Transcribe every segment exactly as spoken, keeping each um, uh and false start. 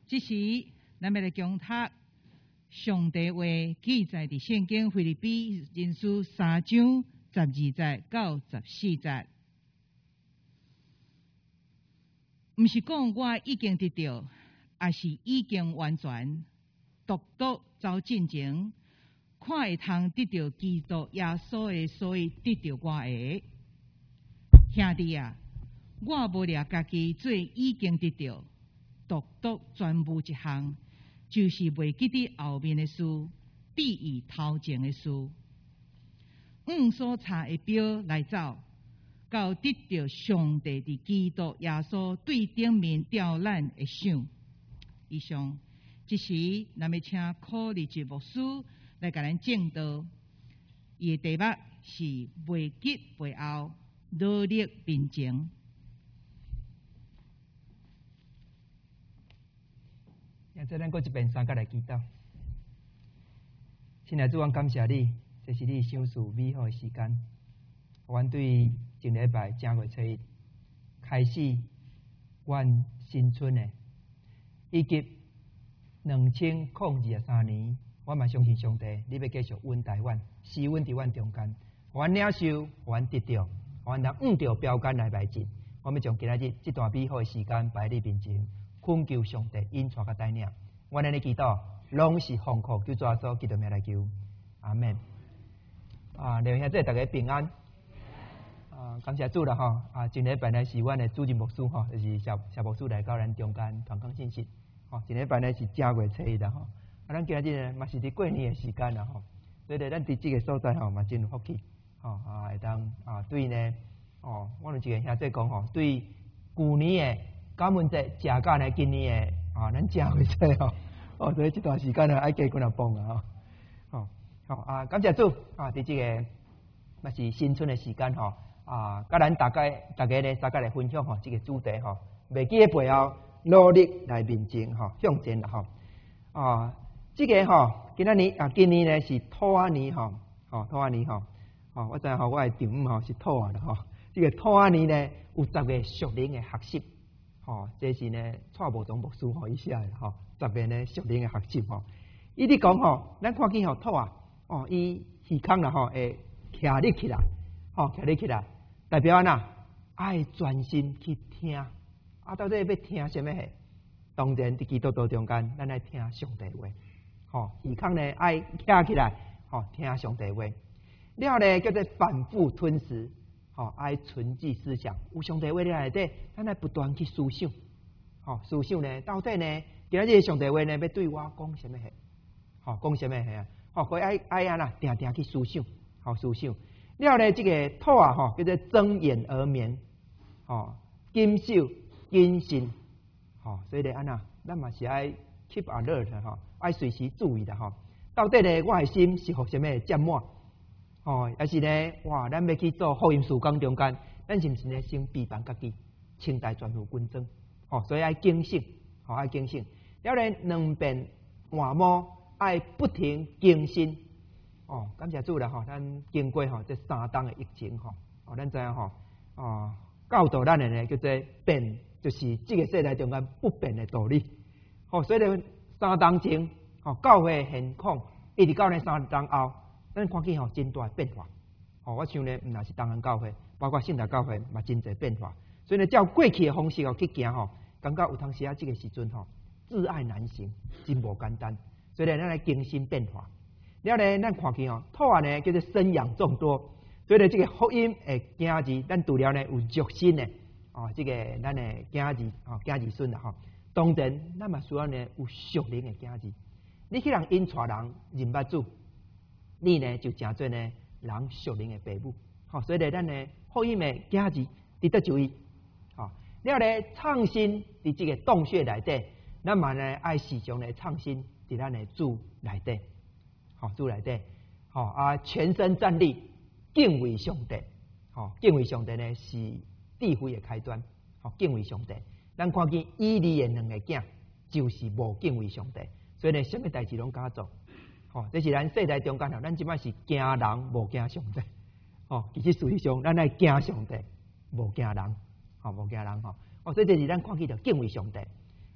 这时，咱们来共读上帝话记载伫圣经腓立比人书三章十二节到十四节。毋是讲我已经得到，也是已经完全，独独走进前，看会通得到基督耶稣的，所以得到我的。兄弟啊，我无掠家己做已经得到，独独全部一项，就是袂记伫后面的事，注意头前的事。按所查的表来走，到得到上帝伫基督耶稣对顶面照咱的想。以上，这时咱要请考历节牧师来甲咱证道。伊的题目是袂记背后，努力面前。 现在咱搁一遍三角来祈祷。亲爱的主，我感谢你，这是你赏赐美好的时间。阮对前礼拜正月初一开始，阮新春的，以及两千零二十三年，我嘛相信上帝，你要继续稳待阮，施稳伫阮中间，阮领受，阮得到，阮能按照标杆来迈进。我们将今仔日这段美好的时间摆在你面前。恳求上帝引带甲带领，我安尼祈祷，拢是奉靠救主耶稣基督名来求，阿门。啊，弟兄姊妹大家平安。啊，感谢主啦吼！啊，前礼拜呢是阮的主任牧师吼，就是小小牧师来到咱中间传讲信息。吼，前礼拜呢是正月初一啦吼，啊，咱今仔日呢嘛是伫过年的时间啦吼，所以咧咱伫这个所在吼嘛真有福气，吼啊会当啊对呢，哦，我有一个兄弟讲吼，对旧年的感恩节食到呢，今年的啊，咱正月初吼，哦，所以这段时间呢，爱加几若帮啊，吼，好啊，感谢主啊，伫这个嘛是新春的时间吼，啊，甲咱大家大家呢，大家来分享吼，这个主题吼，袂记的背后，努力来面前吼，向前啦吼，啊，这个吼，今仔年啊，今年呢是兔仔年吼，吼兔仔年吼，吼，我知影吼，我的丈夫吼是兔仔啦吼，这个兔仔年呢有十个属灵的学习。吼，这是呢，蔡无宗牧师吼伊写的吼，十个呢属灵的学习吼。伊伫讲吼，咱看见吼兔啊，哦，伊耳孔啦吼会徛立起来，吼徛立起来，代表安那爱专心去听，啊，到底要听什么话？当然伫基督徒中间，咱爱听上帝话，吼耳孔呢爱徛起来，吼听上帝话，了呢叫做反复吞食。吼、哦，爱存记思想，有上帝话咧内底，咱爱不断去思想。吼、哦，思想呢，到底呢，今日上帝话呢，要对我讲什么话？吼、哦，讲什么话啊？吼、哦，可以爱爱安啦，定定去思想，吼、哦，思想。了呢，这个兔啊，吼、哦，叫做睁眼而眠，吼、哦，谨守谨慎，吼、哦，所以咧安那，咱嘛是爱 keep alert 吼、哦，爱随时注意的吼、哦。到底呢，我的心是互什么占满？哦，也是呢，哇！咱要去做福音事工中间，咱是毋是呢先备办家己，清代全副军装？哦，所以爱警醒，哦爱警醒。了咧两边换毛，爱不停更新。哦，感谢主啦！吼、哦，咱经过吼、哦、这三档的疫情吼，哦，咱知影吼，哦，教导咱的呢叫做变，就是这个世代中间不变的道理。哦，所以咧三档前，哦，教会现况，一直到呢三档后。咱看见吼真大变化，吼我想呢，毋若是东岸教会，包括信达教会嘛真侪变化。所以呢，照过去的方式哦去行吼，感觉有当时啊，这个时阵吼，挚爱难行，真无简单。所以呢，咱来更新变化。了呢，咱看见哦，兔仔呢叫做生养众多，所以呢，这个福音诶囝子，咱除了呢有肉身的哦，这个咱的囝子哦囝子孙啦吼，当然咱嘛需要呢有属灵的囝子。你去人引带人认捌主。你呢就真做呢人属灵的父母，好，所以呢，咱呢福音的囝子值得注意，好，了咧创新伫这个洞穴内底，咱嘛呢爱时常呢创新伫咱的主内底，好，主内底，好啊，全身站立，敬畏上帝，好，敬畏上帝呢是智慧的开端，好，敬畏上帝，咱看见以利的两个囝就是无敬畏上帝，所以呢，什么代志拢敢做。哦，这是咱世代中间吼，咱即摆是惊人无惊上帝。哦，其实事实上，咱爱惊上帝，无惊人，吼、哦，无惊人吼。哦，所以这是咱看见着敬畏上帝。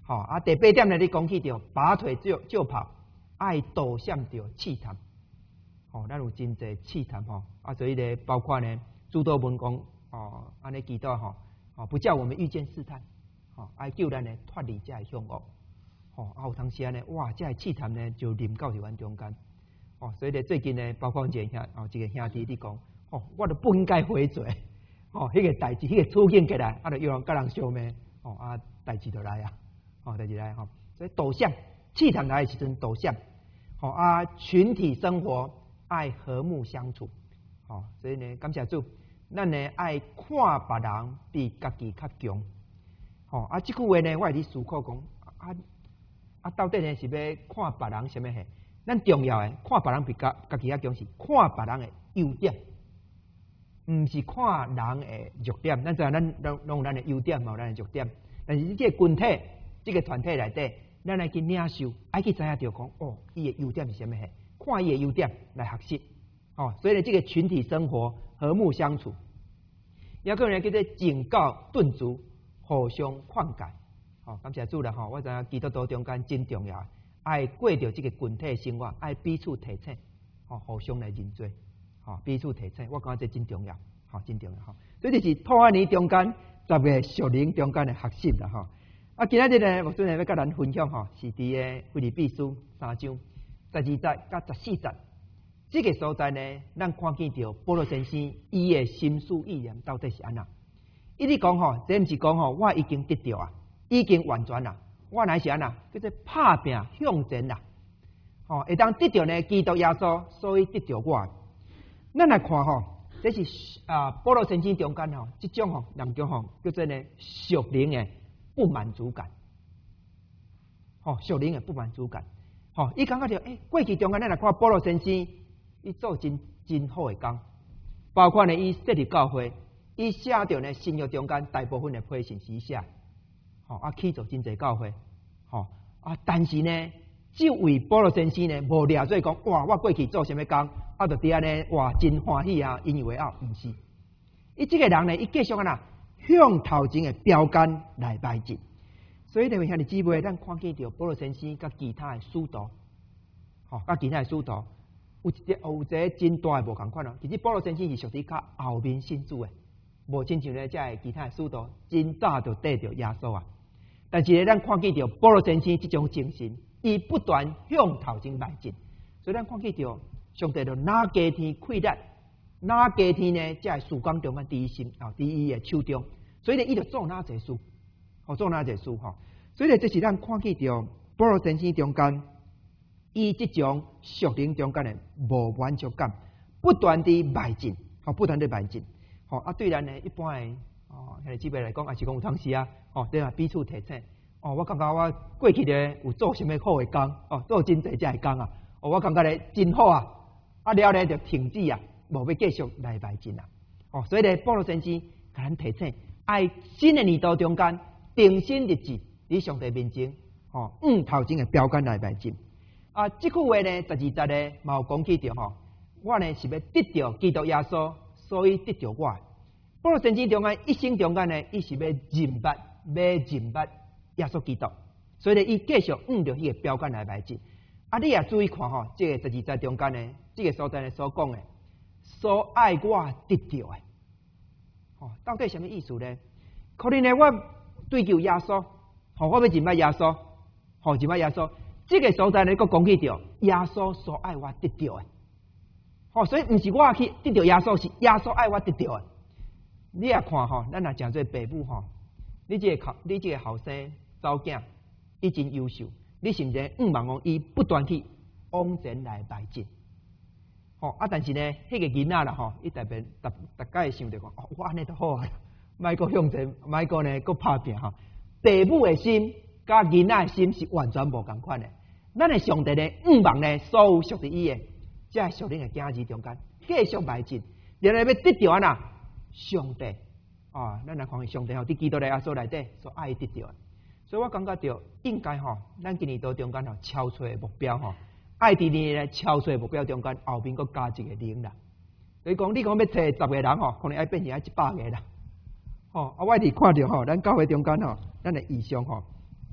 吼、哦、啊，第八点呢，你讲起着拔腿就就跑，爱躲闪着试探。吼、哦，咱有真侪试探吼，啊，所以呢，包括呢，诸多文讲哦，安尼祈祷吼，哦，不叫我们遇见试探，吼、哦，爱救咱呢脱离这凶恶。吼、哦，啊，有当时啊呢，哇，这试探呢就临到伫阮中间。哦，所以呢，最近呢，包括一个兄哦，一个兄弟你讲，哦，我都不应该回嘴，哦，迄、那个代志，迄、那个处境起来，啊，就有人甲人相骂，哦，啊，代志就来啊，哦，代志来吼、哦，所以导向气场来的时阵导向，好、哦、啊，群体生活爱和睦相处，哦，所以呢，感谢主，咱呢爱看别人比家己较强，哦，啊，这句话呢，我伫思考讲，啊啊，到底呢是要看别人什么嘿？咱重要诶，看别人比家家己较强是看别人诶优点，毋是看人诶弱点。咱知影咱拢拢有咱诶优点，嘛有咱诶弱点。但是这个群体、这个团体内底，咱来去领受，爱去知影着讲，哦，伊诶优点是什么嘿？看伊诶优点来学习，哦，所以呢，这个群体生活和睦相处，也可能叫做警告顿足，互相劝解。哦，感谢主啦！吼，我知影基督徒中间真重要。爱过着这个群体生活，爱彼此提醒，吼，互相来认罪，吼，彼此提醒，我感觉这真重要，吼，真重要，吼。所以这是托安尼中间十个属灵中间的学习啦，吼。啊，今仔日呢，牧师呢要甲咱分享，吼，是伫个腓立比书三章十二节甲十四节，这个所在呢，咱看见着保罗先生伊的心思意念到底是安怎？伊咧讲吼，这毋是讲吼，我已经得到啊，已经完全啦。我乃是安那，叫做拍拼向前啦。吼、哦，会当得到呢，基督耶稣，所以得到我。咱来看吼，这是啊，保罗圣经中间吼，这种吼，人叫吼，叫做呢属灵的不满足感。吼、哦，属灵的不满足感。吼、哦，伊感觉着，诶、欸，过去中间咱来看保罗先生，伊做真真好的工，包括呢，伊设立教会，伊写着呢新约中间大部分的批信息写。吼、哦、啊，去做真济教会，吼、哦、啊，但是呢，这位保罗先生呢，无掠做讲，哇，我过去做什么工，啊，就伫安尼，哇，真欢喜啊，引以为傲，毋是。伊这个人呢，伊继续安那向头前的标杆来迈进。所以呢，兄弟姊妹，咱看见着保罗先生甲其他的使徒，吼、哦，甲其他的使徒，有一个有一个真大的无共款哦。其实保罗先生是属于较后面信主的，无亲像咧，即个其他的使徒，真早就得着耶稣啊。但是咧，咱看见着保罗先生这种精神，伊不断向头前迈进，所以咱看见着上帝就拿加天开力，拿加天呢，在事工中间第一心啊，第一的手中，所以呢，伊就做哪侪事，哦，做哪侪事吼，所以呢，这是咱看见着保罗先生中间，伊这种属灵中间的无满足感，不断地迈进，哦，不断地迈进，吼啊，对咱呢一般的。哦，兄弟姊妹来讲，也是讲有当时啊，哦，对啊，彼此提醒。哦，我感觉我过去咧有做什么好的工，哦，做真济遮的工啊，哦，我感觉咧真好啊，啊了咧就停止啊，无要继续来迈进啊。哦，所以咧，保罗先生甲咱提醒，爱新的年度中间定新日子，伫上帝面前，哦，向头前的标杆来迈进。啊，这句话呢，十二节咧，嘛有讲起着吼，我呢是要得到基督耶稣，所以得到我。保罗圣经中间一生中间呢，伊是要认捌，要认捌耶稣基督，所以呢，伊继续按照迄个标杆来迈进。啊，你也注意看吼，这个十二节中间呢，这个所在呢所讲的，所爱我得到的，哦，到底什么意思呢？可能呢，我追求耶稣，吼，我要认捌耶稣，吼，认捌耶稣，这个所在呢，佫讲起着耶稣所爱我得到的，吼，所以毋是我去得到耶稣，是耶稣爱我得到的。你也看吼，咱也诚做父母吼，你这个考，你这个后生查某囝，伊真优秀，你是毋是毋茫望伊不断去往前来迈进？吼啊！但是呢，迄、那个囡仔啦吼，伊特别逐逐家会想着讲，哦，我安尼都好啊，莫阁向前，莫阁呢阁拍拼吼。父母的心甲囡仔的心是完全无共款的。咱的上帝呢，毋茫呢，所有属于伊的，即系属灵的囝子中间继续迈进，然后要得到安那。上帝啊，咱来看上帝吼，伫基督的耶稣内底所爱得到的，所以我感觉到应该吼，咱今年度中间吼，超出的目标吼，爱伫你咧超出的目标中间后面佫加一个零啦。所以讲，你讲要找十个人吼，可能爱变成爱一百个啦。吼、哦，啊，我伫看着吼，咱教会中间吼，咱的异象吼，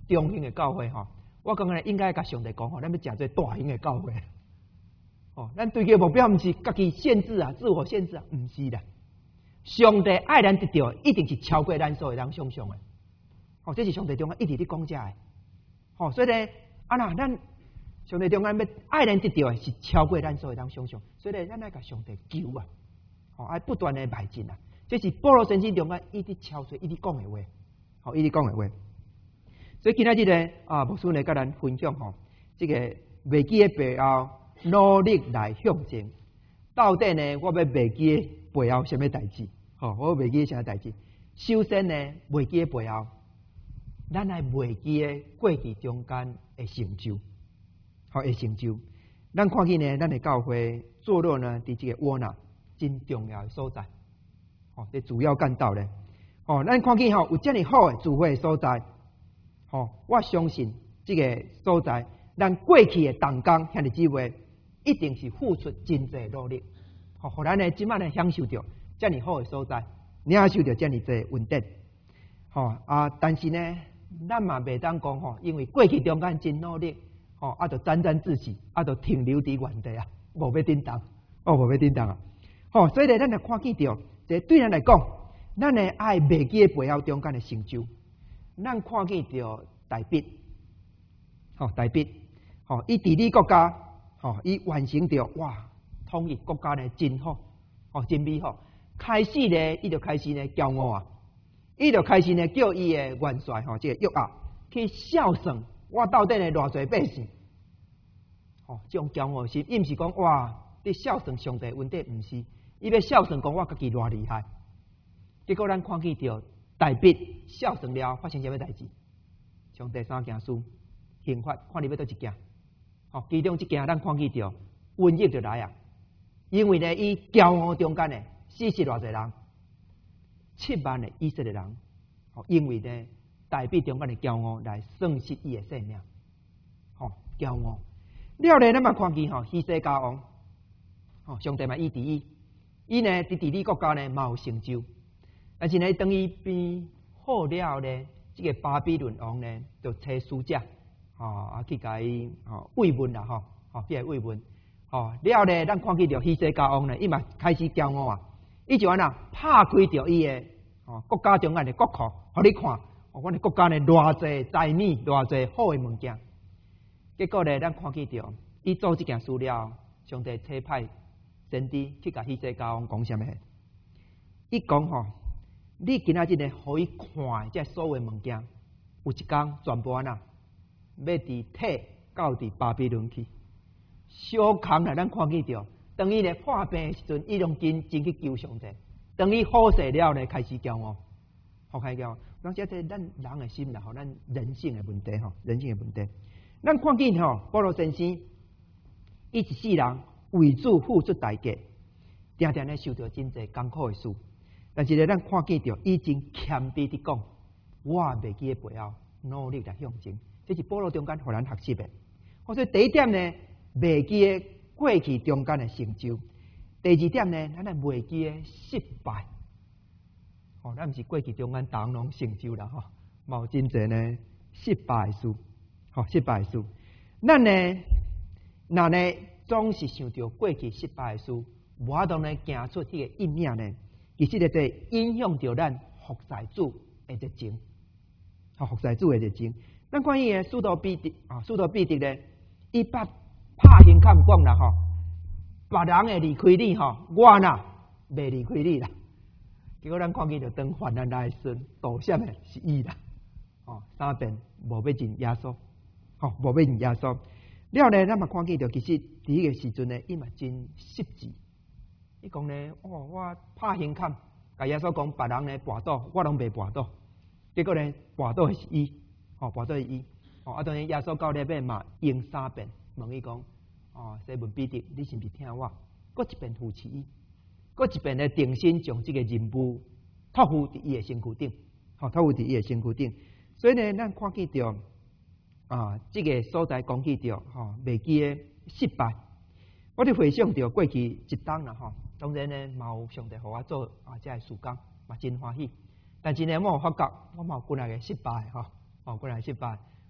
中型的教会吼，我感觉应该甲上帝讲吼，咱要诚做大型的教会。哦，咱追求目标毋是家己限制啊，自我限制啊，毋是啦。上帝爱咱得到，一定是超过咱所有人想象的。哦，这是上帝中间一直咧讲遮的。哦，所以咧，啊那咱上帝中间要爱咱得到的是超过咱所有人想象，所以咧，咱爱甲上帝求啊，哦，爱不断的迈进啊。这是保罗圣经中间一直超出、一直讲的话，哦，一直讲的话。所以今仔日咧啊，牧师咧甲咱分享吼，这个未记的背后，努力来向前。到底呢，我要未记的背后什么代志？吼、哦，我未记什么代志？首先呢，未记的背后，咱来未记的过去中间的成就，好、哦，的成就。咱看见呢，咱的教会坐落呢，伫这个沃纳真重要的所在。哦，这主要干道咧，哦，咱看见吼有遮尔好的聚会所在，哦，我相信这个所在，咱过去的同工遐尼姊妹，一定是付出真济努力，哦，互咱呢即摆呢享受到遮尔好的所在，领受到遮尔济稳定，哦啊，但是呢，咱嘛袂当讲吼，因为过去中间真努力，哦，啊，就沾沾自喜，啊，就停留伫原地啊，无要振动，哦，无要振动啊，哦，所以咧，咱来看见到。这对咱来讲，咱的爱未记的背后中间的成就，咱看见到大笔，吼、哦、大笔，吼、哦，伊治理国家，吼、哦，伊完成着哇，统一国家呢真好，哦，真美好。开始呢，伊就开始呢骄傲啊，伊就开始呢叫伊的元帅吼，这个约押去孝顺我到底呢偌侪百姓，吼、哦，这种骄傲心，伊毋是讲哇，你孝顺上帝问题，毋是。伊要孝顺，讲我家己偌厉害，结果咱看见着大笔孝顺了，发生什么代志？从第三件事刑法，看你要倒一件，吼、哦，其中一件咱看见着瘟疫就来啊，因为呢，伊骄傲中间呢，死死偌侪人，七万的以色列人，吼、哦，因为呢，大笔中间的骄傲来损失伊的性命，吼、哦，骄傲。了咧，咱嘛看见吼，希西家王，吼、哦，上帝嘛医治伊。伊呢，伫治理国家呢，嘛有成就，但是呢，等伊变好了呢，这个巴比伦王呢，就找使者，吼、哦、啊去甲伊吼慰问啦，吼、哦，吼去来慰问，吼、哦、了呢，咱看见着希西家王呢，伊嘛开始骄傲啊，伊就安那拍开着伊的吼国家中间的国库，互你看，哦，阮的国家呢，偌济财米，偌济好的物件，结果呢，咱看见着伊做这件事了，上帝差派。先知去甲希西家王讲啥物？伊讲吼，你今仔日呢，互伊看这所有物件，有一天全部安那，要伫体到伫巴比伦去。小空啦，咱看见着，当伊咧破病的时阵，伊用真真去救上帝。当伊好势了呢，开始骄傲，好开骄傲。咱这这咱人的心啦，吼，咱人性的问题吼，人性的问题。咱看见吼，保罗先生，伊一世人。为主付出代价，定定咧受到真济艰苦的事，但是咧，咱看见着已经谦卑地讲，我袂记的背后努力来向前，这是保罗中间互咱学习的。所以第一点呢，袂记的过去中间的成就；第二点呢，咱来袂记的失败。哦，咱毋是过去中间当拢成就啦，吼，冇真济呢失败的事，吼、哦、失败的事。咱呢，那呢？总是想到过去失败的事，无法度呢行出迄个阴影呢，其实咧在影响着咱服侍主的热情，吼服侍主的热情。咱看伊个使徒彼得啊，使徒彼得咧，伊捌拍胸坎讲啦吼，别人会离开你吼，我呐袂离开你啦。结果咱看见着当患难来时，道歉的是伊啦，吼三遍无要认耶稣，吼无要认耶稣。了呢，咱嘛看见着，其实伫迄个时阵呢，伊嘛真失志。伊讲呢，哦，我拍胸坎，甲耶稣讲，别人呢跋倒，我拢袂跋倒。结果呢，跋倒是伊，哦，跋倒是伊。哦，啊，当然耶稣到咧尾嘛用三遍问伊讲，哦，西门彼得，你是毋是听我？搁一遍扶持伊，搁一遍呢定心将这个任务托付伫伊的身躯顶，吼、哦，托付伫伊的身躯顶。所以呢，咱看见着。啊，这个所在讲起着吼，未记的失败，我哋回想着过去一冬啦吼，当然呢，嘛有上帝互我做啊，这个事工嘛真欢喜。但是呢，我有发觉我嘛有几下个失败吼，哦，几下失败。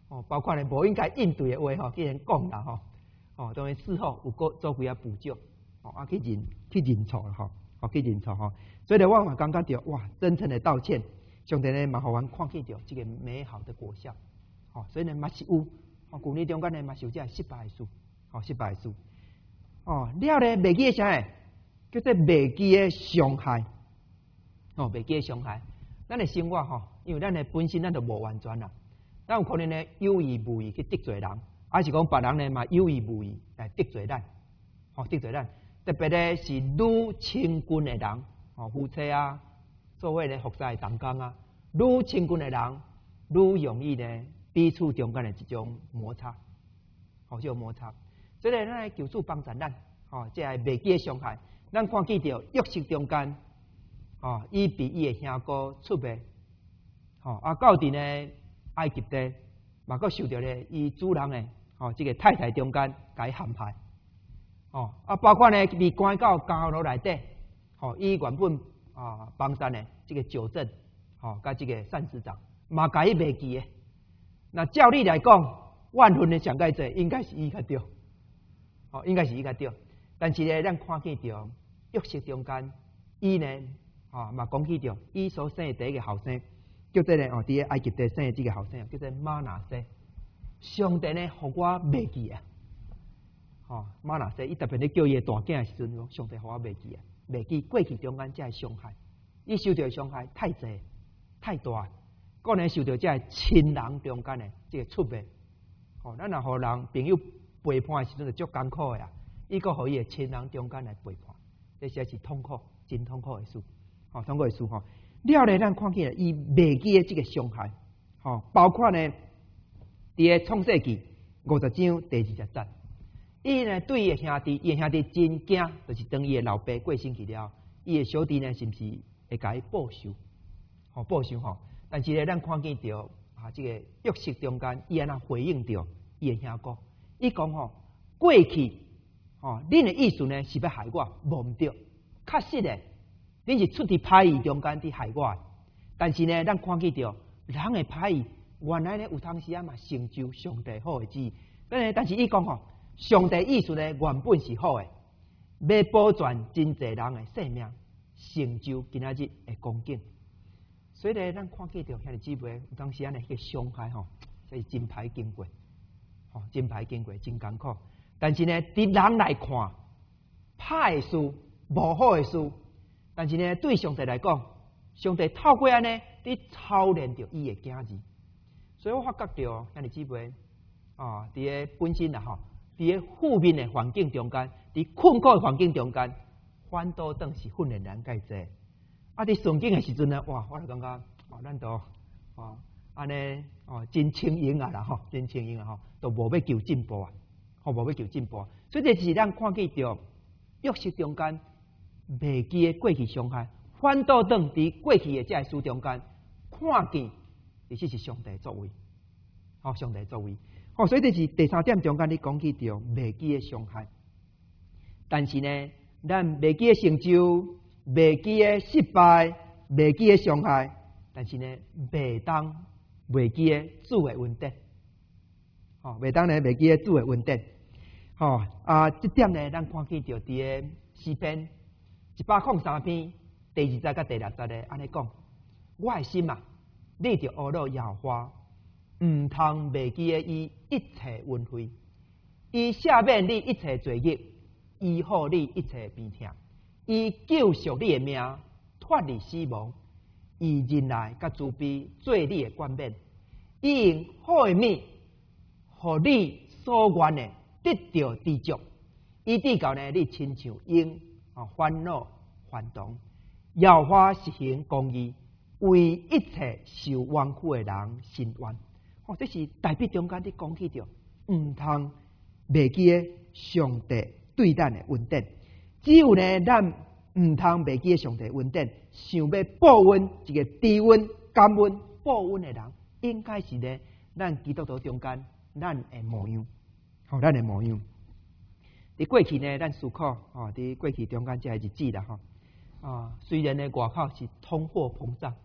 哦，包括咧无应该应对的话吼，既然讲啦吼，哦，当然事后有个做几啊补救，哦啊去认去认错啦吼，哦去认错吼，所以咧我嘛感觉到哇，真诚的道歉，上帝咧嘛互阮看见到这个美好的果效，哦，所以呢嘛是有，哦旧年中间呢嘛是有这个失败的事，哦失败的事，哦了咧袂记啥诶，叫做袂记的伤害，哦袂记的伤害，咱的生活吼，因为咱的本身咱就无完全啦。咱有可能呢有意无意去得罪人，还是讲别人呢嘛有意无意来得罪咱，吼得罪咱。特别呢是愈亲近的人，吼夫妻啊，做伙呢服侍的同工啊，愈亲近的人，愈容易呢彼此中间的这种摩擦，吼这种摩擦。所以呢，咱来求主帮助咱，吼这系袂记的伤害。咱看见到约瑟中间，吼伊比伊的兄哥出卖，吼啊到底呢？埃及地，嘛佫受到咧伊主人诶，吼、哦，即、这个太太中间甲伊陷害，哦，啊，包括呢被关到监牢内底，吼、哦，伊原本啊帮山诶，即个九正，吼、哦，甲即个善司长，嘛甲伊袂记诶。那照理来讲，万分的上界者应该是伊较对，哦，应该是伊较对。但是咧，咱看见着约瑟中间，伊呢，啊、哦，嘛讲起着伊所生诶第一个后生。叫做呢，哦，伫个埃及地生的这个后生，叫做马拿西。上帝呢，互我袂记啊，吼马拿西，伊特别咧叫伊大囝的时阵，上帝互我袂记啊，袂记过去中间这伤害，伊受到的伤害太济太大，个人受到这亲人中间的这个出卖，吼，咱若互人朋友背叛的时阵，就足艰苦的啊，伊个互伊的亲人中间来背叛，这实在是痛苦，真痛苦的事，吼，痛苦的事吼。了咧，咱看见伊袂记的这个伤害，吼，包括呢，伫个创世纪五十章第二十节，伊呢对伊的兄弟，伊的兄弟真惊，就是当伊的老爸过身去了，伊的小弟呢是毋是会甲伊报仇？吼报仇吼，但是呢，咱看见着啊，这个约瑟中间，伊安那回应着伊的兄哥，伊讲吼，过去吼，恁的意思呢是要害我，无毋对，确实的。恁是出伫歹意中间伫害我，但是呢，咱看见着人的歹意，原来呢有当时啊嘛成就上帝好的旨意。但但是伊讲吼，上帝意思呢原本是好的，要保全真济人的性命，成就今仔日的光景。所以呢，咱看见着兄弟姊妹，有当时啊呢迄个伤害吼，这是真歹经过，吼真歹经过，真艰苦。但是呢，伫人来看，歹的事、无好的事。但是呢，对上帝来讲，上帝透过安尼，你操练着伊的囝儿，所以我发觉到兄弟姊妹啊，伫个本身啦吼，伫个负面的环境中间，伫困苦的环境中间，反倒当是训练人介济。啊，伫顺境的时阵呢，哇，我就感觉哦，咱都哦安尼哦真轻盈啊啦吼，真轻盈啊吼，都无要求进步啊，吼无要求进步啊。所以这是咱看见着约瑟中间。袂记的过去伤害，反倒当伫过去的这事中间，看见其实是上帝作为，好、哦、上帝作为，好、哦，所以这是第三点中间你讲起着袂记的伤害。但是呢，咱袂记的成就、袂记的失败、袂记的伤害，但是呢，袂当袂记的主的恩典，哦，袂当呢袂记的主的恩典，好、哦、啊，这点呢，咱看见着伫个诗篇。一百零三篇第二节甲第六节咧，安尼讲，我的心啊，你着学了耶和华，毋通袂记的伊一切恩惠，伊赦免你一切罪孽，医好你一切病痛，伊救赎你的命，脱离死亡，伊仁爱甲慈悲做你的冠冕，伊用好的物，互你所愿的得到知足，伊至到呢，你亲像鹰。啊，烦恼烦动，耶和华实行公义，为一切受冤屈的人伸冤。哦，这是大笔中间你讲起着，毋通袂记的上帝对咱的恩典。只有呢，咱毋通袂记的上帝恩典，想要报恩一个知恩、感恩、报恩的人，应该是呢，咱基督徒中间咱的模样，好、哦，咱的模样。伫过去呢，咱思考哦，伫过去中间这日子啦吼，啊，虽然呢外口是通货膨胀，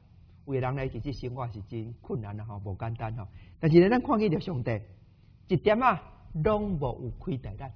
有的人呢，其实生活是真困难啊，吼，无简单吼。但是呢，咱看见着上帝一点啊，拢无有亏待咱，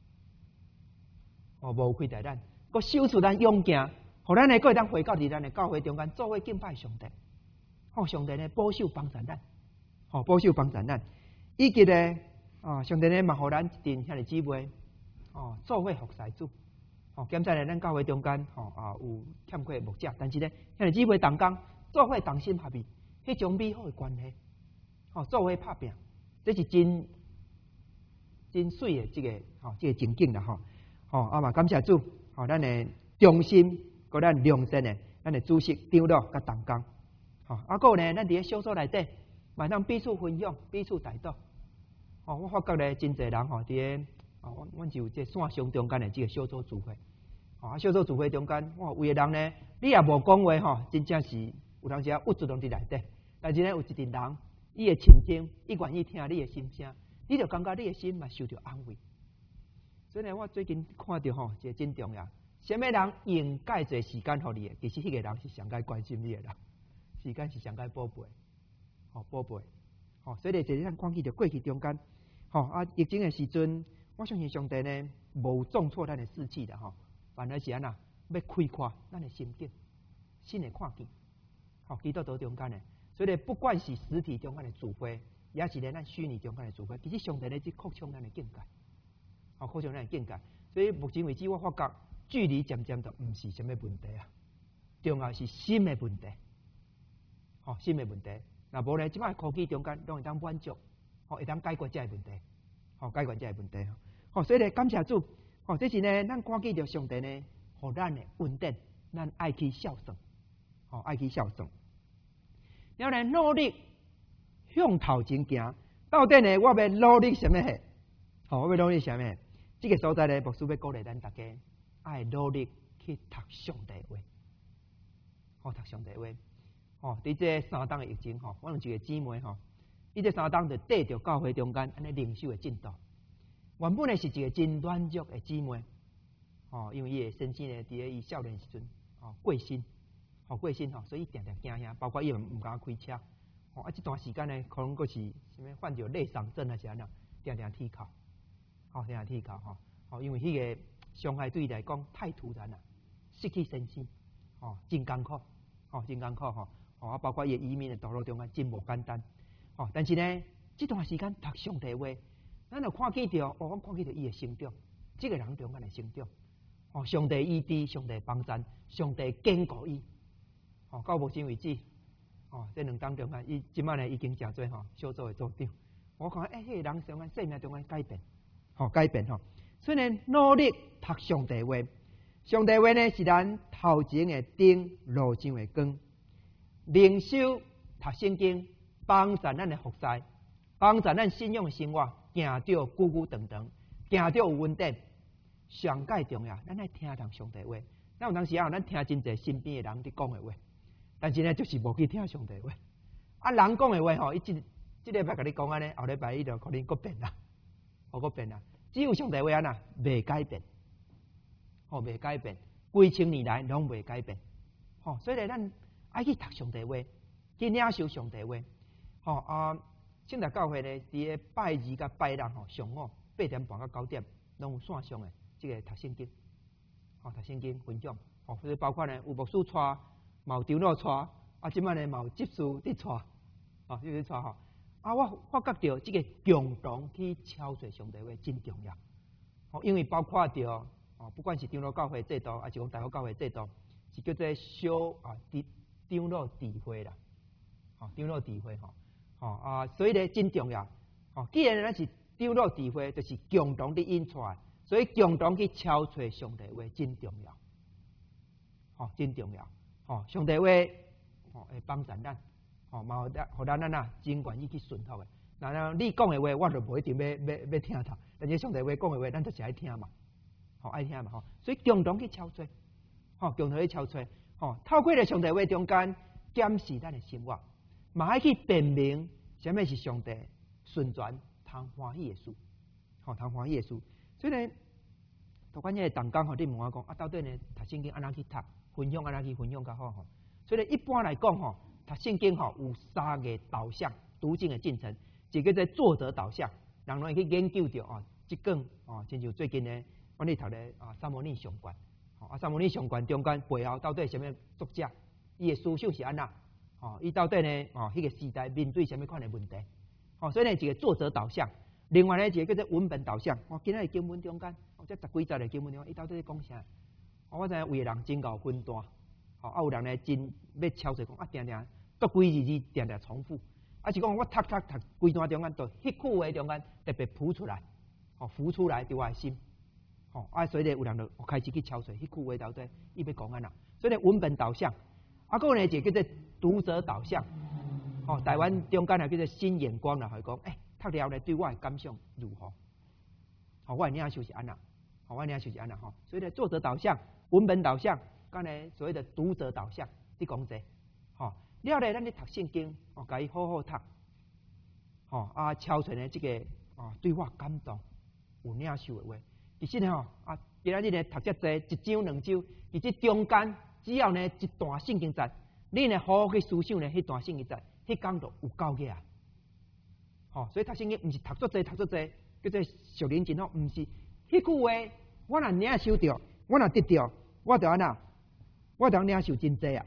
哦，无有亏待咱，佮修出咱勇行，互咱呢，佮会当回到伫咱的教会中间，做伙敬拜上帝。哦，上帝呢保守帮助咱，哦，保守帮助咱，以及呢，哦，上帝呢嘛，互咱一群兄弟姊妹，哦，做伙服侍主。哦，检查咧，咱教会中间吼啊有欠缺牧者，但是咧，兄弟姊妹同工做伙同心合意，迄种美好的关系，吼做伙拍拼，这是真真水的这个吼这个情景啦吼，吼啊嘛感谢主，吼咱的忠心，佮咱良善的，咱的主席长老佮同工，吼啊个呢，咱伫咧小组内底，嘛当彼此分享，彼此带导，吼我发觉咧真侪人吼伫咧。哦，阮阮就这线上中间的这个小组聚会，哦，啊小组聚会中间，哇，有的人呢，你也无讲话吼，真正是有当时啊郁住拢伫内底，但是呢，有一群人，伊会倾听，伊愿意听你的心声，你就感觉你的心嘛受到安慰。所以呢，我最近看到吼，一个真重要，什么人用介侪时间互你的，其实迄个人是上该关心你的人，时间是上该宝贝，吼宝贝，吼，所以呢，就是咱看见着过去中间，吼啊疫情的时阵。我相信上帝呢，无重挫咱的士气的吼，反而是安那要开阔咱的心境，新的看见，吼，基督徒中间的，所以呢，不管是实体中间的聚会，也是咧咱虚拟中间的聚会，其实上帝呢，是扩充咱的境界，吼，扩充咱的境界。所以目前为止，我发觉距离渐渐都唔是什么问题啊，重要是心的问题，吼，心的问题。那无呢，即摆科技中间拢会当满足，吼，会当解决这个问题。吼，解决这个问题吼，吼，所以呢，感谢主，吼，这是呢，咱看见着上帝呢，互咱的稳定，咱爱去孝顺，吼，爱去孝顺。然后呢，努力向头前行，到底呢，我要努力什么？吼，我要努力什么？这个所在呢，牧师要鼓励咱大家，爱努力去读上帝话，吼，读上帝话，吼，伫这三档的疫情吼，我有一个姊妹吼。伊这三档就缀着教会中间安尼灵修的进度。原本呢是一个真软弱的姊妹，哦，因为伊的先生呢，伫咧伊少年时阵，哦过身，哦过身吼，所以定定惊惊，包括伊毋敢开车，哦啊，这段时间呢，可能佫是什么患着内伤症啊，是安那，定定啼哭，哦定定啼哭吼，哦因为迄个伤害对伊来讲太突然啦，失去先生，哦真艰苦，哦真艰苦吼，哦啊包括伊移民的道路中间真无简单。哦，但是呢，这段时间读上帝话，咱就看见着，哦，我看见着伊的成长，这个人中间的成长，哦，上帝医治，上帝帮助，上帝坚固伊，哦，到目前为止，哦，这两当中间，伊即摆呢已经诚侪吼小组的组长，我看诶，迄、那个人中间生命中间改变，吼、哦、改变吼，所以呢，努力读上帝话，上帝话呢是咱头前的灯，路上的光，灵修读圣经。帮助咱的服侍，帮助咱信仰的生活，行着久久长长，行着有稳定。上界重要，咱爱听从上帝话。咱有当时啊，咱听真侪身边的人伫讲的话，但是呢，就是无去听上帝话。啊，人讲的话吼，伊即即礼拜甲你讲安尼，后礼拜伊就可能搁变啦，哦搁变啦。只有上帝话安那未改变，哦未改变，几千年来拢未改变。吼、哦，所以呢，咱爱去读上帝话，去领受上帝话。吼、哦、啊！圣达教会呢，伫个拜二甲拜六吼上午八点半到九点，拢有线上的即个读圣经，吼、哦、读圣经分享，吼、哦，所以包括呢有牧师带，嘛有长老带，啊，即摆呢嘛有执事伫带，哦，即个带吼，啊，我发觉到即个共同去敲碎上帝话真重要，吼、哦，因为包括着哦，不管是长老教会制度，还是讲大学教会制度，是叫做小啊长老智慧啦，吼、哦，长老智慧吼。哦啊，所以咧真重要。哦，既然咱是长老智慧，就是共同的引出来，所以共同去敲碎上帝话真重要。哦，真重要。哦，上帝话哦会帮助咱，哦嘛互咱互咱咱啊真愿意去顺服的。那那你讲的话，我就无一定要要要听头，但是上帝话讲的话，咱就是爱听嘛。哦，爱听嘛吼，所以共同去敲碎，哦，共同去敲碎。哦，透过咧上帝话中间检视咱的生活。嘛爱去辨明什么是上帝顺转通欢喜的事，吼通欢喜的事。所以呢，都关键同工吼，你问我讲啊，到底呢读圣经安怎去读，分享安怎去分享较好吼。所以呢，一般来讲吼， 读圣经吼有三个导向读经的进程，一个叫作者导向，人拢会去研究着哦，即讲哦，亲像最近呢，阮咧读咧啊《撒母耳上传》，哦啊《撒母耳上传》中间背后到底什么作者，伊的思想是安那？哦，伊到底呢哦，迄个时代面对什么款的问题？哦，所以呢一个作者导向，另外呢一个叫做文本导向。哦，今仔日经文中间，哦，这十几节的经文中间，伊到底在讲啥？哦，我知影有的人真够分段，哦，啊有人呢真要敲出讲啊，定定各几字字定定重复，啊是讲我读读读规段中间，就迄句话中间特别浮出来，哦浮出来伫我的心，哦啊所以呢有人就开始去敲出迄句话到底伊要讲安那，所以呢文本导向，啊个呢就叫做读者导向，哦台湾中间啊叫做新眼光啦，会讲诶读了呢对我的感想如何？哦我的领受是安那，哦我的领受是安那吼，所以呢作者导向。文本导向，跟呢所谓的读者导向，你讲者，吼，了咧，咱咧读圣经，哦，甲伊好好读，吼啊，敲出呢这个啊，对我感动有领受的话，其实呢吼啊，今仔日呢读遮济一章两章，伫这中间，只要呢一段圣经节，你呢好好去思想呢，迄段圣经节，迄讲就有够个啊，吼，所以读圣经毋是读足济读足济，叫做属灵真好，毋是迄句话，我若领受着，我若得着。我就安那，我就领受真济啊！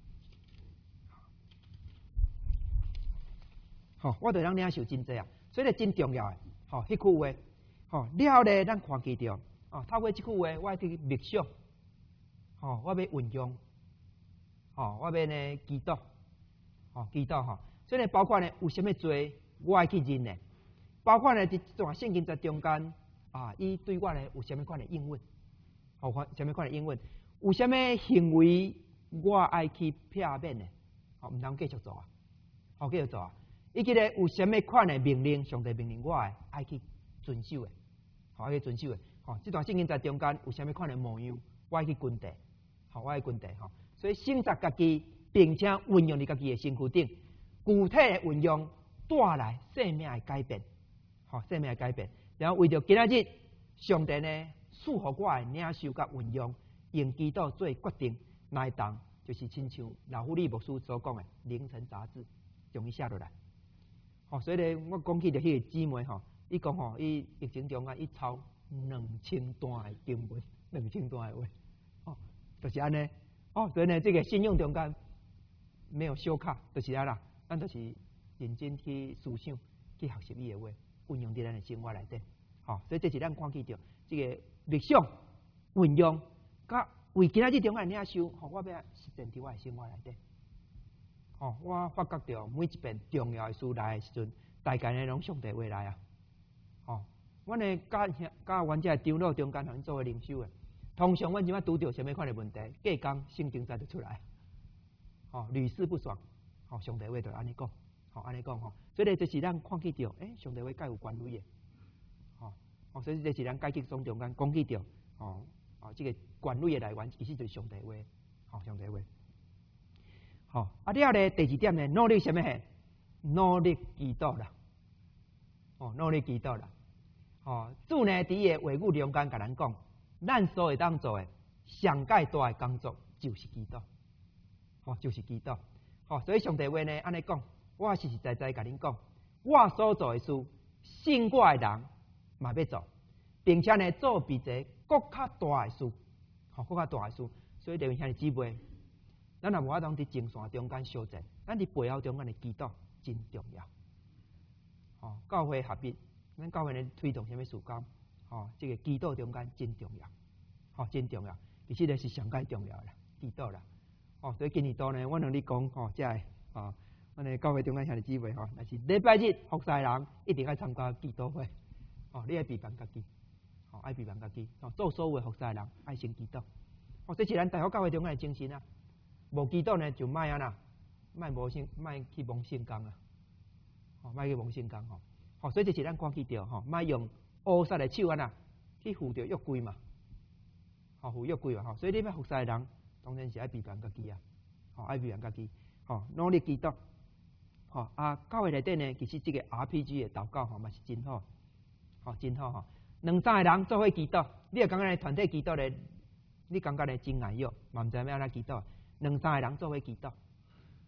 吼，我就让领受真济啊！所以咧真重要诶，吼，迄句话，吼了咧，咱看记着，哦，透过即句话，我要去默想，吼，我要运用，吼，我要呢祈祷，吼，祈祷吼，所以呢，包括呢有啥物罪，我爱去认呢？包括呢，伫这段圣经在中间啊，伊对我呢有啥物款的应允？哦，看什么款的英文？有啥物行为我爱去避免的？哦，唔通继续做啊！哦，继续做啊！伊记咧有啥物款的命令，上帝命令我爱爱去遵守的，好爱去遵守的。哦，这段圣经在中间有啥物款的模样，我爱去grund地，好我爱去grund地吼。所以省察家己，并且运用你家己的身躯顶，具体的运用带来生命的改变，好生命的改变。然后为着今仔日，上帝呢？适合我的领受甲运用，用祈祷做决定，哪一档就是亲像老虎利牧师所讲的凌晨杂志，将伊写落来。吼、哦，所以咧，我讲起着迄个姊妹吼，伊讲吼，伊疫情中啊，伊抄两千段的经文，两千段的话，哦，就是安尼。哦，所以呢，这个信用中间没有修卡，就是安啦，咱就是认真去思想，去学习伊的话，运用伫咱的生活内底。吼、哦，所以这是咱看起着这个。默想、运用，甲为今仔日中间领受，吼，我要实践伫我的生活内底。吼，我发觉到每一遍重要的事来的时阵，大概呢拢上帝话来啊。吼，阮呢甲甲阮遮长老中间互做伙灵修的，通常阮即摆拄着什么款的问题，隔工圣经才就出来。吼，屡试不爽。吼，上帝话就安尼讲，吼安尼讲吼，所以呢，就是咱看起着，诶、欸，上帝话该有关系的。哦，所以这是咱解经中中间讲起着，哦，哦，这个管理的来源其实就是上帝话，哦，上帝话。好、哦，啊了咧，第二点呢，努力什么嘿？努力祈祷啦，哦，努力祈祷啦。哦，主呢伫伊的话语中间甲咱讲，咱所会当做的上界大的工作就是祈祷，哦，就是祈祷。哦，所以上帝话呢安尼讲，我实实在在甲恁讲，我所做的事，信我的人。嘛要做，并且呢做比这更较大的事，吼，更较大的事。所以弟兄兄弟姊妹，咱若无法当伫前线中间相战，咱伫背后中间的祈祷真重要。吼，教会合一，咱教会呢推动什么事工？吼，这个祈祷中间真重要，吼，真重要。其实呢是上界重要啦，祈祷啦。吼，所以今年度呢，我同你讲，吼，即个，吼，我哋教会中间兄弟姊妹，吼，但是礼拜日服侍人一定要参加祈祷会。哦，你爱备办家己，哦，爱备办家己，哦，做所有的服侍人爱先祈祷，哦，这是咱大学教会中间的精神啊。无祈祷呢，就卖啊啦，卖无圣，卖去蒙圣工啊，哦，卖去蒙圣工吼，哦，所以这是咱看起着吼，卖用乌杀的手啊啦，去负着约柜嘛，哦，负约柜嘛，吼，所以你要服侍人，当然是爱备办家己啊，哦，爱备办家己，哦，努力祈祷，吼啊，教会内底呢，其实这个 R P G 的祷告吼嘛是真好。哦，真好吼！两三个人做伙祈祷，你也感觉咧团体祈祷咧，你感觉咧真爱哟，嘛毋知要安怎祈祷。两三个人做伙祈祷，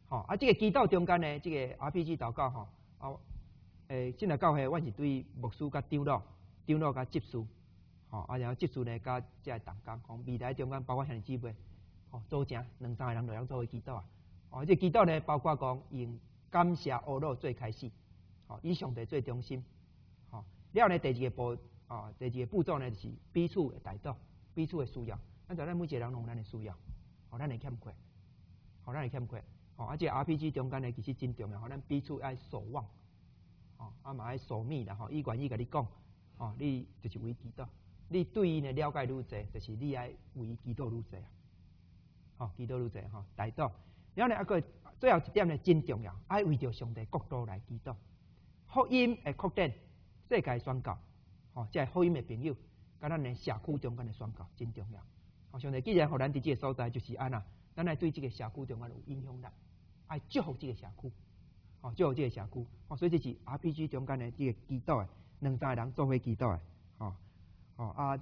吼、啊，这个祈祷中间呢，这个 R P G 祷告吼，啊，诶，现在教会我是对牧师甲长老、长老甲执事，吼、啊，然后执事呢甲这个同工，吼，未来中间包括兄弟姊妹，吼，组成两三个人就能做为祈祷啊。哦，这祈祷呢，包括讲用感谢阿罗做开始，吼，以上帝做中心，吼，了呢第二个步，啊，第二个步骤呢就是彼此的代祷，彼此的需要，咱知咱每一个人拢咱的需要，吼，咱的欠缺，吼，咱的欠缺。吼，啊，这 R P G 中间呢，其实真重要，吼，咱彼此爱守望，吼，啊嘛爱守密啦，吼，伊愿意甲你讲，吼，你就是为祈祷，你对伊呢了解愈侪，就是你爱为祈祷愈侪啊，吼，祈祷愈侪吼，代祷，然后呢，啊个最后一点呢真重要，爱为着上帝国度来祈祷，福音的扩展，世界宣告，吼，即系福音的朋友，甲咱的社区中间的宣告真重要，吼，上帝既然互咱伫即个所在，就是安那，咱爱对即个社区中间有影响力。爱祝福这个社区，吼，祝福这个社区，吼，所以这是 R P G 中间的这个祈祷的，两三个人做伙祈祷的，吼，吼啊，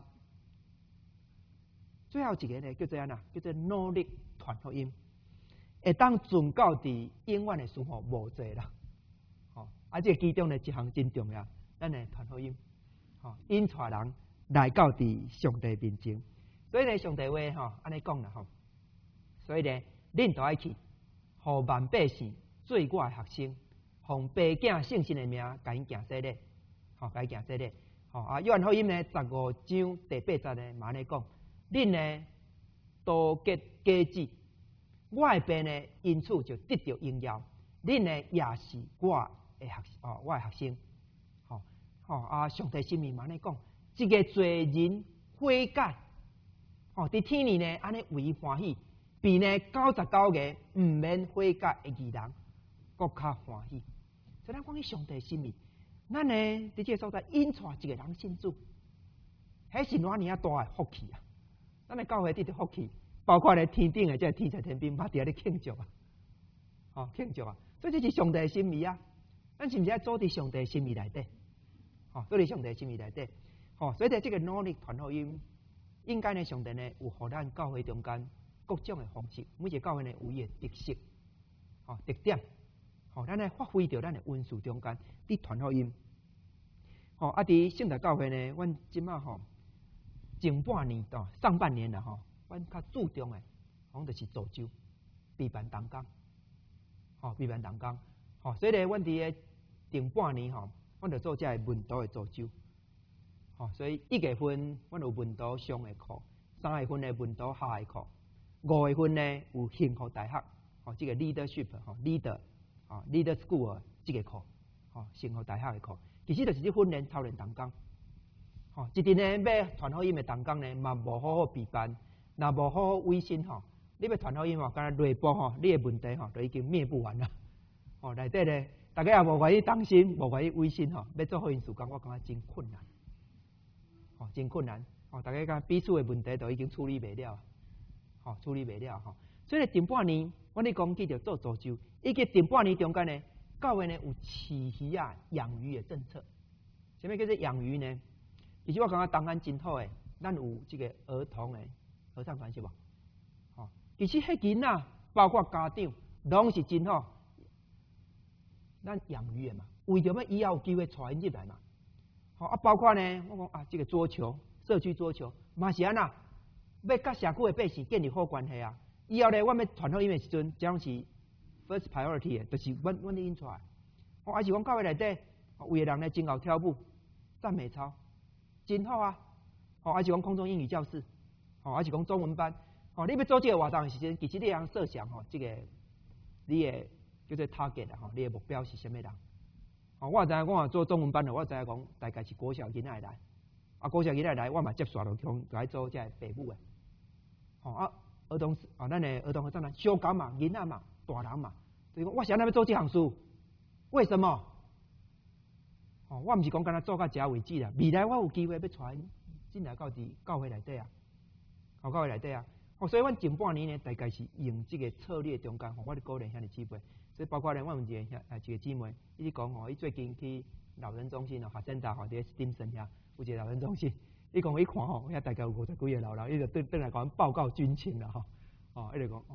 最后一个呢叫做安那，叫做努力传福音，会当存到伫永远的生活无济啦，吼，啊，这个其中呢一项真重要，咱来传福音，吼，引带人来到伫上帝面前，所以呢上帝话吼安尼讲啦吼，所以呢恁都爱去。互万百姓做我的学生，奉爸囝圣神的名，甲因行洗礼，吼，甲因行洗礼，吼啊！约翰福音呢，十五章第八节呢，嘛安尼讲，恁呢多结果子，我的爸呢因此就得到荣耀，恁呢也是我的学哦，我的学生，吼吼啊！上帝心意嘛安尼讲，一个罪人悔改，吼，伫天里呢安尼为欢喜。比呢九十九个唔免悔改的义人，更较欢喜。所以咱讲起上帝心意，咱呢伫这个所在引带一个人信主，迄是偌尼啊大的福气啊！咱的教会得到福气，包括咧天顶的这天才天兵，嘛伫咧庆祝啊，吼庆祝啊！所以这是上帝的心意啊！咱是毋是要做伫上帝的心意内底？吼，做伫上帝的心意内底。吼，所以在这个努力传福音，应该呢上帝呢有互咱教会中间。各种的方式，每一个教会呢有伊的特色，吼特点，吼咱来发挥着咱的温素中间，伫传福音，吼啊！伫圣达教会呢，阮即马吼前半年到上半年啦吼，阮较注重的，讲就是造就，备办同工，吼备办同工，吼所以咧，阮伫个前半年吼，阮就做这个文图的造就，吼所以一月份阮有文图上的课，三月份的文图下的课。五月份呢有幸福大学，吼，这个 leadership 吼 leader， 吼 leader school 这个课，吼幸福大学的课，其实就是去训练操练同工，吼，一定呢要传福音的同工呢，嘛无好好备办，若无好好卫生吼，你要传福音吼，敢若内部吼，你的问题吼，就已经灭不完啦，吼，内底呢，大家也无愿意当心，无愿意卫生吼，要做福音事工，我感觉真困难，吼，真困难，吼，大家讲彼此的问题都已经处理袂了。吼，处理袂了吼，所以前半年，阮咧讲记着做造就，以及前半年中间呢，教会呢有饲鱼啊、养鱼的政策。什么叫做养鱼呢？其实我感觉东安真好诶，咱有这个儿童诶合唱团是无？吼，其实迄囡仔，包括家长，拢是真好。咱养鱼诶嘛，为着要以后有机会带因入来嘛。吼啊，包括呢，我讲啊，这个桌球，社区桌球，嘛是安那。要甲社区的百姓建立好关系啊！以后咧，阮要传福音的时阵，这样是 first priority 的，就是阮阮咧引出来。哦，还是讲教会内底，有个人咧真会跳舞、赞美操，真好啊！哦，还是讲空中英语教室，哦，还是讲中文班。哦，你要做这个活动的时阵，其实你通设想吼，这个你的叫做 target 啦，吼，你的目标是啥物人？哦，我知影我做中文班的，我知影讲大概是国小囡仔来，啊，国小囡仔来，我嘛接续落去来做这爸母的。吼啊，儿童啊，咱的儿童合唱团，小狗嘛、囡仔嘛、大人嘛，所以讲我想要做这项事，为什么？哦，我毋是讲干那做到遮为止啦，未来我有机会要带进来到伫教会内底啊，教会内底啊，哦，所以阮前半年呢，大概是用这个策略中间，吼，我咧鼓励兄弟姊妹，所以包括咧，我有一个兄啊一个姊妹，伊咧讲吼，伊最近去老人中心哦，学生大吼，伫 Stimson 遐有一个老人中心。伊讲伊看吼，遐大概有五十几个老人，伊就转转来甲阮报告军情啦吼，哦，伊就讲哦，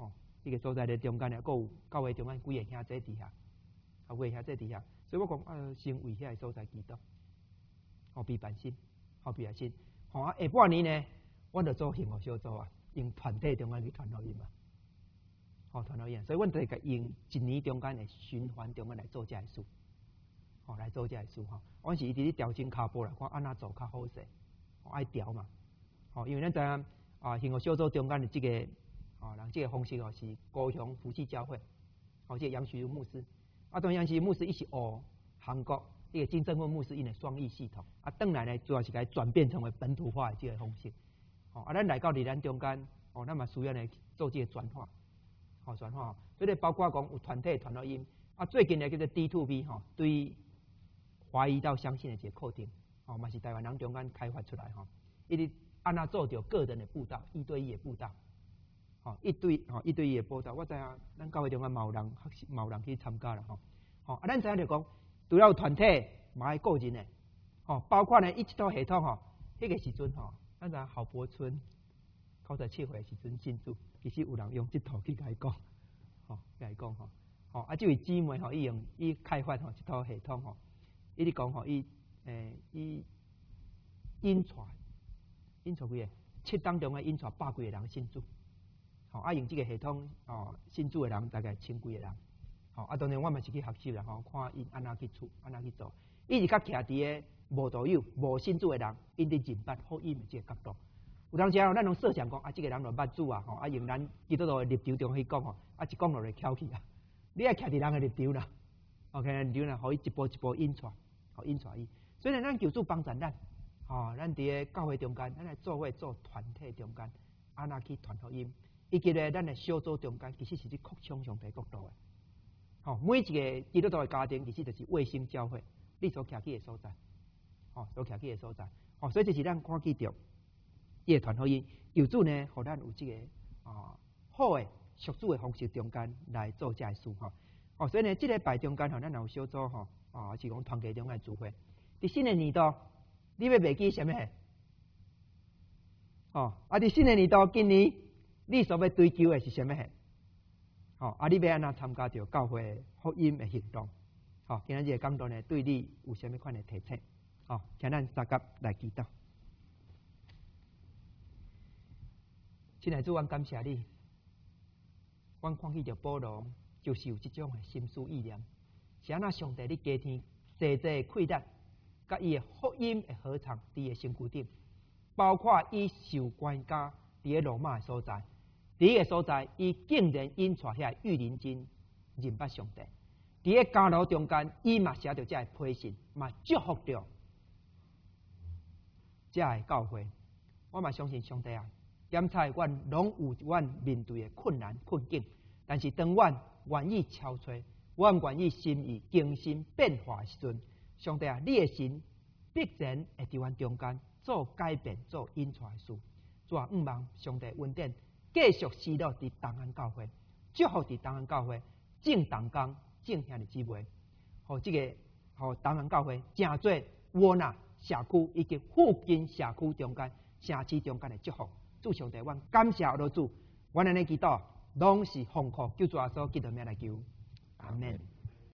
这个所在的中间咧，佫有教会中间几个兄弟伫遐，啊，几个兄弟伫遐，所以我讲啊，先为遐个所在祈祷，好避万心，好避万心。吼啊，下半年呢，阮就做幸福小组啊，用团体中间去传福音嘛，吼传福音，所以阮就个用一年中间的循环中间来做这个事，吼来做这个事吼。阮是一直咧调整骹步啦，看安怎做较好势，爱调嘛，吼，因为咱知影啊，幸福小组中间的这个啊，人这个方式哦是高雄福气教会，哦，这个杨徐如牧师，啊，当杨徐如牧师伊是学韩国这个金正文牧师因的双语系统，啊，转来呢主要是该转变成为本土化的这个方式，哦，啊，咱来到伫咱中间，哦，咱嘛需要呢做这个转化，哦，转化，所以包括讲有团体传福音，啊，最近呢叫做 D to B 吼，对怀疑到相信的这个课程，哦，嘛是台湾人中间开发出来吼，伊直按怎做着个人的布道，一对一的布道。吼，一对吼，一对一的报道，我知影，咱教会中间嘛有人学习，嘛有人去参加啦吼。吼，啊，咱知影着讲，除了有团体，嘛爱个人的，吼，包括呢，伊即套系统吼，迄个时阵吼，咱知影郝柏村九十七岁时阵信主，其实有人用即套去甲伊讲，吼，甲伊讲吼，吼，啊，即位姊妹吼，伊用伊开发吼即套系统吼，伊咧讲吼，伊诶，伊引带引带几个，七当中诶引带百几个人信主。吼，啊用即个系统，哦，信主的人大概千几个人，吼，啊当然我嘛是去学习啦，吼，看因安怎去处，安怎去做，伊是较徛伫个无道友、无信主的人，因伫认捌福音的即个角度。有当时啊，咱拢设想讲，啊，即个人就捌主啊，吼，啊用咱基督徒的立场中去讲吼，啊一讲落就翘起啊，你爱徛伫人的立场啦 ，OK， 立场啦，互伊一步一步引带，吼引带伊。所以呢，咱求主帮助咱，吼，咱伫个教会中间，咱来做伙做团体中间，安怎去传福音。以及咧，咱的小组中间，其实是去扩充上帝国度的。吼，每一个基督徒的家庭，其实就是卫星教会，你所徛起的所在，吼，所徛起的所在，吼，所以这是咱看见着伊个传福音，求主呢，互咱有这个啊好的属主的方式中间来做这个事吼。哦，所以呢，这个拜中间吼，咱有小组吼，啊，是讲团契中间聚会。伫新的年度，你要袂记什么？哦，啊，伫新的年度，今年。你所要追求的是什么？吼，啊，你要安怎参加着教会福音的行动？吼，今日这个讲道呢，对你有什么款的提醒？吼，请咱三甲来祈祷。亲爱的主，阮感谢你，阮看见着保罗就是有这种的心思意念，是安那上帝你加添济济的气力，甲伊的福音的合唱伫伊的身躯顶，包括伊受关家伫个罗马的所在。伫个所在，伊竟然引带遐玉灵经认捌上帝。伫个监牢中间，伊嘛写着这个批信，嘛祝福着这个教会。我嘛相信上帝啊，检查阮拢有阮面对的困难困境，但是当阮愿意超出，阮愿意心意更新变化的时阵，上帝啊，你的神必然会伫阮中间做改变、做引带的事。主啊，毋望上帝恩典。继续施落伫东安教会，祝福伫东安教会，正东工正兄弟姊妹，互即个互东安教会成做沃纳社区以及附近社区中间、城市中间的祝福。主上帝，阮感谢我主，阮安尼祈祷，拢是奉靠救主耶稣基督名来求，阿门。